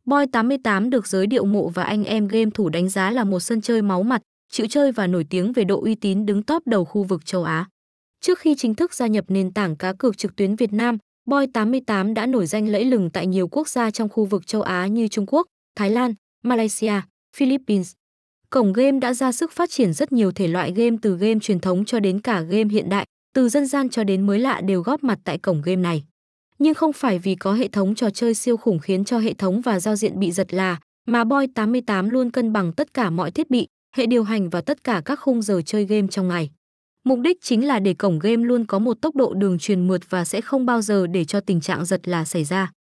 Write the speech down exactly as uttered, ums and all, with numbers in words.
Boy tám mươi tám được giới điệu mộ và anh em game thủ đánh giá là một sân chơi máu mặt, chịu chơi và nổi tiếng về độ uy tín, đứng top đầu khu vực châu Á. Trước khi chính thức gia nhập nền tảng cá cược trực tuyến Việt Nam, Boy tám mươi tám đã nổi danh lẫy lừng tại nhiều quốc gia trong khu vực châu Á như Trung Quốc, Thái Lan, Malaysia, Philippines. Cổng game đã ra sức phát triển rất nhiều thể loại game, từ game truyền thống cho đến cả game hiện đại, từ dân gian cho đến mới lạ đều góp mặt tại cổng game này. Nhưng không phải vì có hệ thống trò chơi siêu khủng khiến cho hệ thống và giao diện bị giật là, mà Boy tám mươi tám luôn cân bằng tất cả mọi thiết bị, hệ điều hành và tất cả các khung giờ chơi game trong ngày. Mục đích chính là để cổng game luôn có một tốc độ đường truyền mượt và sẽ không bao giờ để cho tình trạng giật là xảy ra.